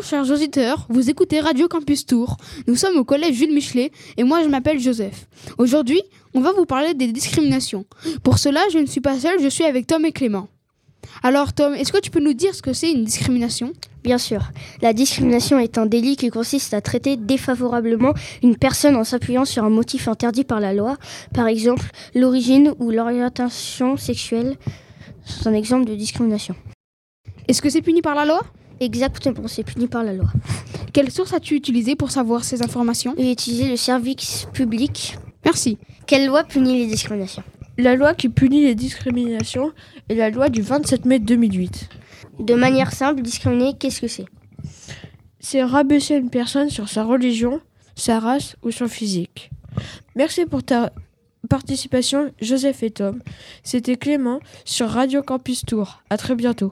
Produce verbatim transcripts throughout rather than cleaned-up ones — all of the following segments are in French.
chers auditeurs, vous écoutez Radio Campus Tours. Nous sommes au collège Jules Michelet et moi je m'appelle Joseph. Aujourd'hui, on va vous parler des discriminations. Pour cela, je ne suis pas seul, je suis avec Tom et Clément. Alors Tom, est-ce que tu peux nous dire ce que c'est une discrimination ? Bien sûr. La discrimination est un délit qui consiste à traiter défavorablement une personne en s'appuyant sur un motif interdit par la loi. Par exemple, l'origine ou l'orientation sexuelle sont un exemple de discrimination. Est-ce que c'est puni par la loi ? Exactement, c'est puni par la loi. Quelle source as-tu utilisée pour savoir ces informations ? J'ai utilisé le service public. Merci. Quelle loi punit les discriminations ? La loi qui punit les discriminations est la loi du vingt-sept mai deux mille huit. De manière simple, discriminer, qu'est-ce que c'est ? C'est rabaisser une personne sur sa religion, sa race ou son physique. Merci pour ta participation, Joseph et Tom. C'était Clément sur Radio Campus Tours. À très bientôt.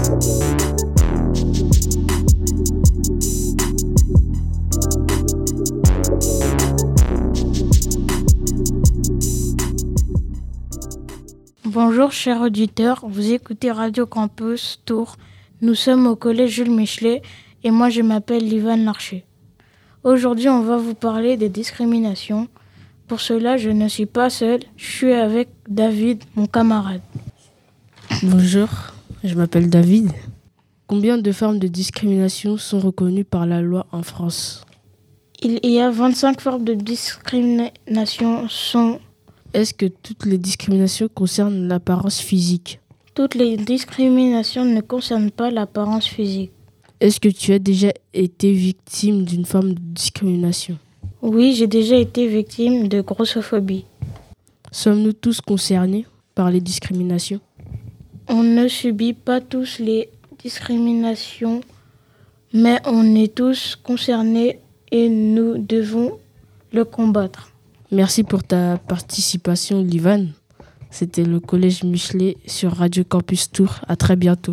Bonjour chers auditeurs, vous écoutez Radio Campus Tours. Nous sommes au collège Jules Michelet et moi je m'appelle Livan Larcher. Aujourd'hui on va vous parler des discriminations. Pour cela je ne suis pas seul, je suis avec David, mon camarade. Bonjour, je m'appelle David. Combien de formes de discrimination sont reconnues par la loi en France ? Il y a vingt-cinq formes de discrimination sont... Est-ce que toutes les discriminations concernent l'apparence physique ? Toutes les discriminations ne concernent pas l'apparence physique. Est-ce que tu as déjà été victime d'une forme de discrimination ? Oui, j'ai déjà été victime de grossophobie. Sommes-nous tous concernés par les discriminations ? On ne subit pas tous les discriminations, mais on est tous concernés et nous devons le combattre. Merci pour ta participation, Livan. C'était le collège Michelet sur Radio Campus Tours. À très bientôt.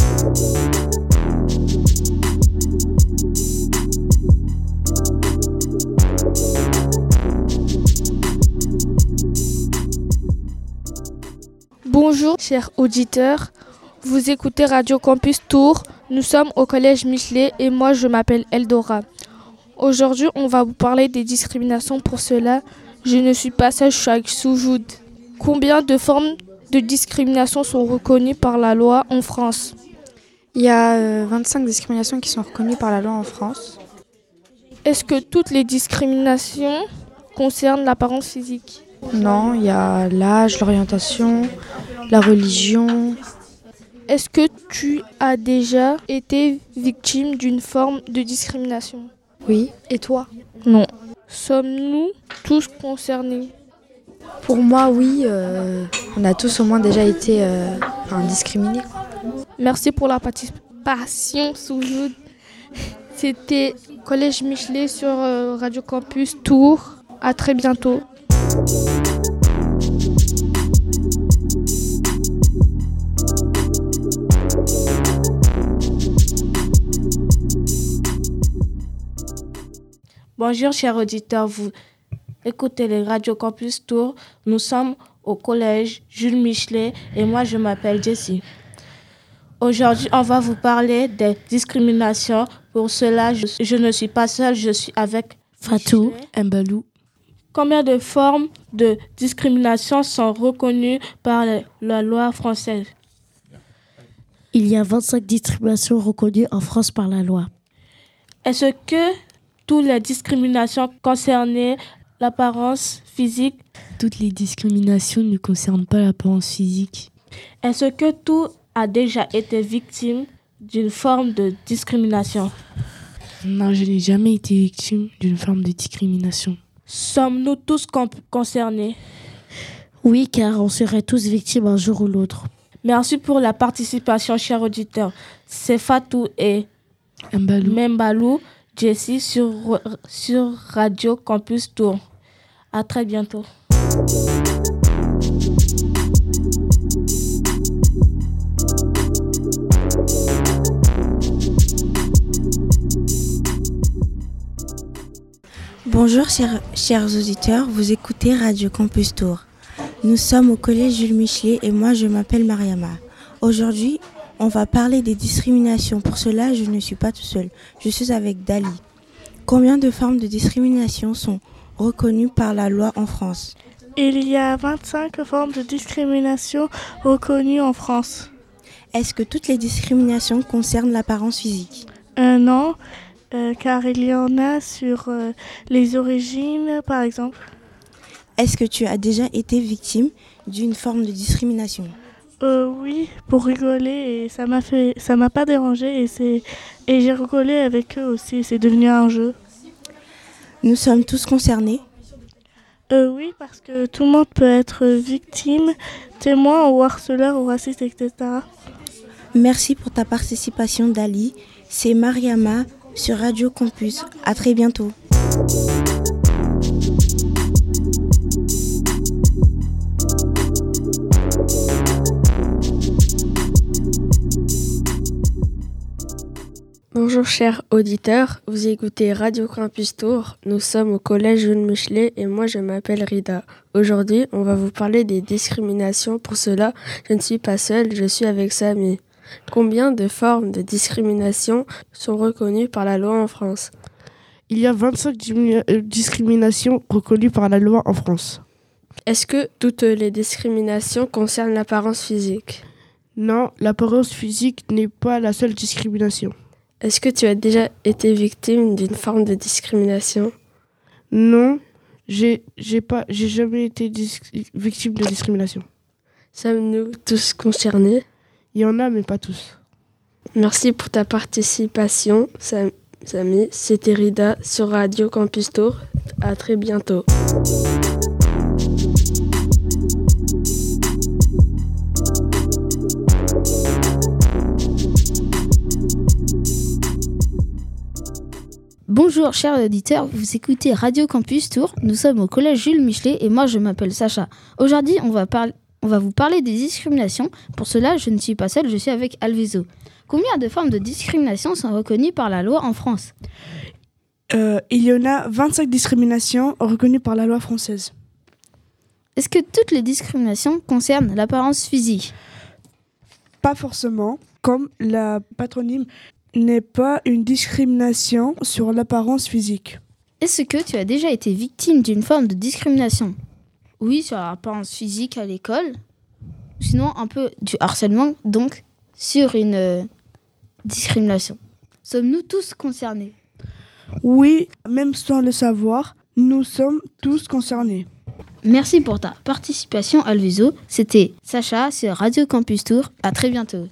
Bonjour, chers auditeurs. Vous écoutez Radio Campus Tours. Nous sommes au collège Michelet et moi, je m'appelle Eldora. Aujourd'hui, on va vous parler des discriminations. Pour cela, je ne suis pas seule, je suis avec Soujoud. Combien de formes de discrimination sont reconnues par la loi en France ? Il y a euh, vingt-cinq discriminations qui sont reconnues par la loi en France. Est-ce que toutes les discriminations concernent l'apparence physique ? Non, il y a l'âge, l'orientation, la religion. Est-ce que tu as déjà été victime d'une forme de discrimination ? Oui. Et toi ? Non. Sommes-nous tous concernés ? Pour moi, oui. Euh, on a tous au moins déjà été euh, enfin, discriminés. Merci pour la participation, Soujoud. C'était Collège Michelet sur euh, Radio Campus Tours. À très bientôt. Bonjour chers auditeurs, vous écoutez les Radio Campus Tours. Nous sommes au collège Jules Michelet et moi je m'appelle Jessie. Aujourd'hui on va vous parler des discriminations. Pour cela je, je ne suis pas seule, je suis avec Fatou Mbalou. Combien de formes de discrimination sont reconnues par la, la loi française ? Il y a vingt-cinq discriminations reconnues en France par la loi. Est-ce que toutes les discriminations concernent l'apparence physique ? Toutes les discriminations ne concernent pas l'apparence physique. Est-ce que tout a déjà été victime d'une forme de discrimination ? Non, je n'ai jamais été victime d'une forme de discrimination. Sommes-nous tous comp- concernés ? Oui, car on serait tous victimes un jour ou l'autre. Merci pour la participation, chers auditeurs. C'est Fatou et Mbalou. Membalou. Jessie sur, sur Radio Campus Tours. À très bientôt. Bonjour chers, chers auditeurs, vous écoutez Radio Campus Tours. Nous sommes au collège Jules Michelet et moi je m'appelle Mariama. Aujourd'hui, on va parler des discriminations. Pour cela, je ne suis pas tout seul. Je suis avec Dali. Combien de formes de discrimination sont reconnues par la loi en France ? Il y a vingt-cinq formes de discrimination reconnues en France. Est-ce que toutes les discriminations concernent l'apparence physique ? Euh, non, euh, car il y en a sur euh, les origines, par exemple. Est-ce que tu as déjà été victime d'une forme de discrimination ? Euh, oui, pour rigoler, et ça m'a fait, ça m'a pas dérangé, et c'est, et j'ai rigolé avec eux aussi. C'est devenu un jeu. Nous sommes tous concernés. Euh, oui, parce que tout le monde peut être victime, témoin ou harceleur ou raciste, et cetera. Merci pour ta participation, Dali. C'est Mariama sur Radio Campus. À très bientôt. Bonjour chers auditeurs, vous écoutez Radio Campus Tours, nous sommes au collège Jules Michelet et moi je m'appelle Rida. Aujourd'hui on va vous parler des discriminations, pour cela je ne suis pas seule, je suis avec Samy. Combien de formes de discrimination sont reconnues par la loi en France ? Il y a vingt-cinq diminu- euh, discriminations reconnues par la loi en France. Est-ce que toutes les discriminations concernent l'apparence physique ? Non, l'apparence physique n'est pas la seule discrimination. Est-ce que tu as déjà été victime d'une forme de discrimination ? Non, j'ai, j'ai, pas, j'ai jamais été dis- victime de discrimination. Sommes-nous tous concernés ? Il y en a, mais pas tous. Merci pour ta participation, Sam- Samy. C'était Rida sur Radio Campus Tours. À très bientôt. Bonjour chers auditeurs, vous écoutez Radio Campus Tours, nous sommes au collège Jules Michelet et moi je m'appelle Sacha. Aujourd'hui on va, par... on va vous parler des discriminations, pour cela je ne suis pas seule, je suis avec Alviso. Combien de formes de discrimination sont reconnues par la loi en France ? euh, Il y en a vingt-cinq discriminations reconnues par la loi française. Est-ce que toutes les discriminations concernent l'apparence physique ? Pas forcément, comme la patronyme n'est pas une discrimination sur l'apparence physique. Est-ce que tu as déjà été victime d'une forme de discrimination ? Oui, sur l'apparence physique à l'école. Sinon, un peu du harcèlement, donc sur une euh, discrimination. Sommes-nous tous concernés ? Oui, même sans le savoir, nous sommes tous concernés. Merci pour ta participation, Alviso. C'était Sacha sur Radio Campus Tours. À très bientôt.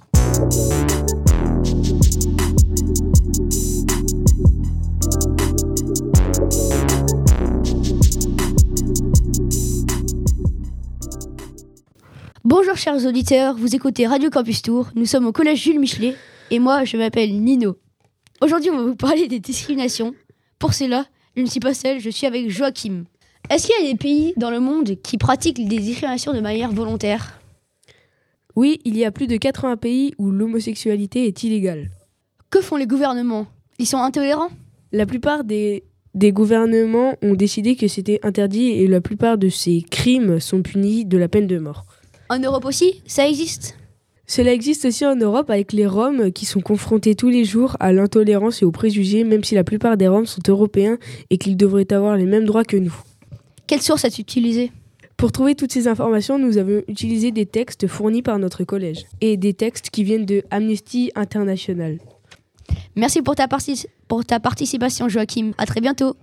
Bonjour chers auditeurs, vous écoutez Radio Campus Tours, nous sommes au collège Jules Michelet et moi je m'appelle Nino. Aujourd'hui on va vous parler des discriminations. Pour cela, je ne suis pas seule, je suis avec Joachim. Est-ce qu'il y a des pays dans le monde qui pratiquent des discriminations de manière volontaire ? Oui, il y a plus de quatre-vingts pays où l'homosexualité est illégale. Que font les gouvernements ? Ils sont intolérants ? La plupart des, des gouvernements ont décidé que c'était interdit et la plupart de ces crimes sont punis de la peine de mort. En Europe aussi, ça existe ? Cela existe aussi en Europe avec les Roms qui sont confrontés tous les jours à l'intolérance et aux préjugés, même si la plupart des Roms sont européens et qu'ils devraient avoir les mêmes droits que nous. Quelle source as-tu utilisée ? Pour trouver toutes ces informations, nous avons utilisé des textes fournis par notre collège et des textes qui viennent de Amnesty International. Merci pour ta, partic- pour ta participation, Joachim. À très bientôt.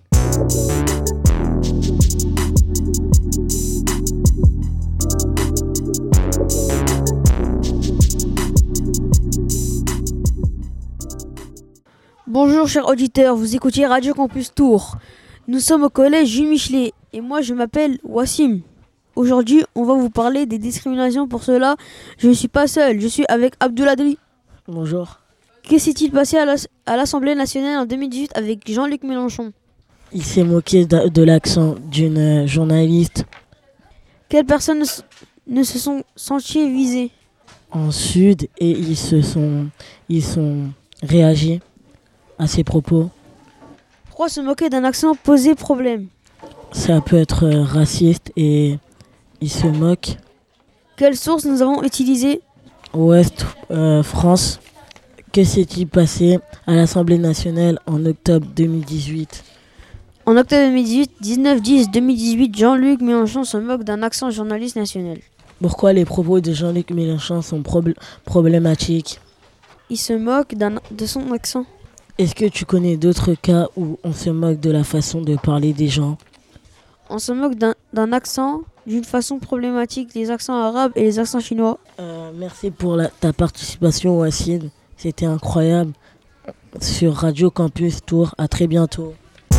Bonjour chers auditeurs, vous écoutez Radio Campus Tours. Nous sommes au collège Jules Michelet et moi je m'appelle Wassim. Aujourd'hui, on va vous parler des discriminations. Pour cela, je ne suis pas seul, je suis avec Abdouladri. Bonjour. Que s'est-il passé à, l'as- à l'Assemblée nationale en deux mille dix-huit avec Jean-Luc Mélenchon ? Il s'est moqué de, de l'accent d'une euh, journaliste. Quelles personnes ne, s- ne se sont senties visées ? En Sud et ils se sont, ils sont réagi à ses propos. Pourquoi se moquer d'un accent posait problème ? Ça peut être euh, raciste et ils se moquent. Quelles sources nous avons utilisées ? Ouest euh, France. Que s'est-il passé à l'Assemblée nationale en octobre deux mille dix-huit? En octobre deux mille dix-huit, dix-neuf dix deux mille dix-huit, Jean-Luc Mélenchon se moque d'un accent journaliste national. Pourquoi les propos de Jean-Luc Mélenchon sont probl- problématiques? Il se moque d'un, de son accent. Est-ce que tu connais d'autres cas où on se moque de la façon de parler des gens? On se moque d'un, d'un accent d'une façon problématique, les accents arabes et les accents chinois. Euh, merci pour la, ta participation, Wassim. C'était incroyable. Sur Radio Campus Tours, à très bientôt.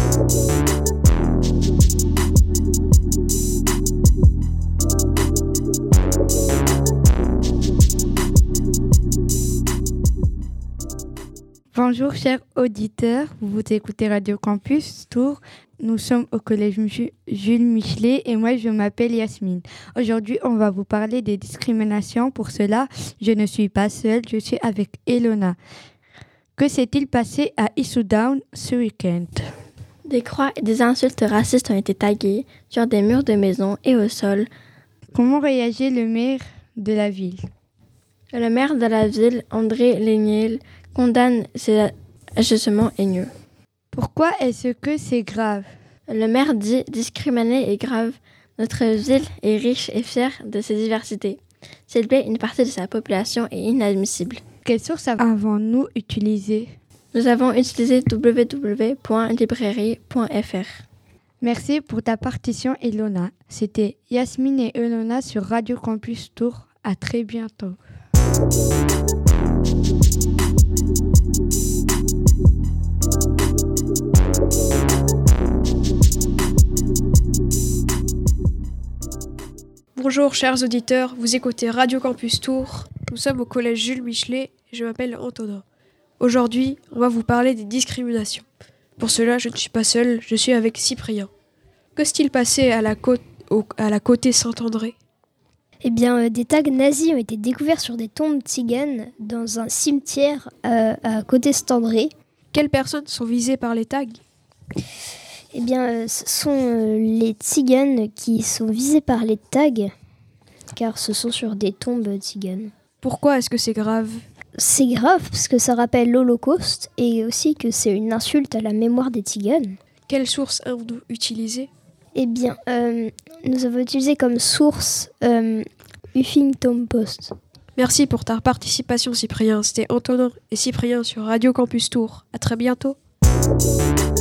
Bonjour chers auditeurs, vous écoutez Radio Campus Tours. Nous sommes au collège Jules Michelet et moi je m'appelle Yasmine. Aujourd'hui on va vous parler des discriminations. Pour cela, je ne suis pas seule, je suis avec Elona. Que s'est-il passé à Issoudun ce week-end? Des croix et des insultes racistes ont été taguées sur des murs de maisons et au sol. Comment réagit le maire de la ville? Le maire de la ville, André Léniel, condamne ces agissements haineux. Pourquoi est-ce que c'est grave? Le maire dit « Discriminer est grave. Notre ville est riche et fière de ses diversités. Célébrer une partie de sa population est inadmissible. » Quelles sources avons-nous utilisées? Nous avons utilisé w w w point librairie point f r. Merci pour ta partition, Elona. C'était Yasmine et Elona sur Radio Campus Tours. À très bientôt. Bonjour chers auditeurs, vous écoutez Radio Campus Tours. Nous sommes au collège Jules Michelet et je m'appelle Antonin. Aujourd'hui, on va vous parler des discriminations. Pour cela, je ne suis pas seule, je suis avec Cyprien. Que s'est-il passé à la côte, au, à la côté Saint-André? Eh bien, euh, des tags nazis ont été découverts sur des tombes tziganes dans un cimetière euh, à côté Saint-André. Quelles personnes sont visées par les tags? Eh bien, euh, ce sont euh, les tziganes qui sont visés par les tags, car ce sont sur des tombes tziganes. Pourquoi est-ce que c'est grave? C'est grave parce que ça rappelle l'Holocauste et aussi que c'est une insulte à la mémoire des tziganes. Quelles sources avons-nous utilisées? Eh bien, euh, nous avons utilisé comme source euh, Huffington Post. Merci pour ta participation, Cyprien. C'était Antonin et Cyprien sur Radio Campus Tours. À très bientôt.